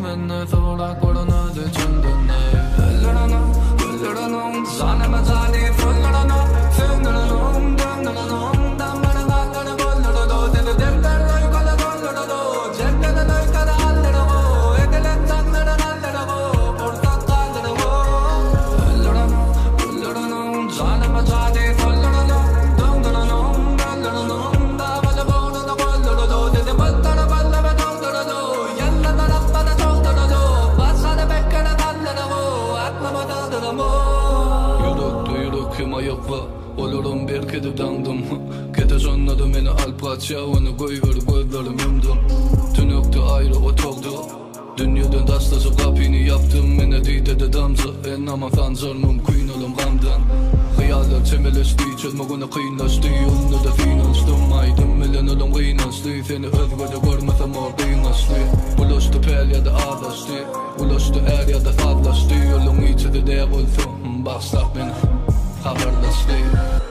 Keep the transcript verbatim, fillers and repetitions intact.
venne sola corona de chandane lorana lorana zana mazani lorana lorana lorana olurum bir kedi dandım. Kedi sonladı beni alpat şavını koyver gözlerim yumdum. Tünüktü ayrı otoldu. Dünyadan dastası kapını yaptım. Mene dide de damza. En ama fanzar mümkün olum gamdan. Hayaller temeleşti. Çözmeguna kıyınlaştı. Yolunu da finansdım. Aydım milen olum kıyınlaştı. Seni özgöde görmesem or kıyınlaştı. Ulaştı pel ya da ağlaştı. Ulaştı er ya da fadlaştı. Yolun içi de dev olsun. Baksak beni haberleşti.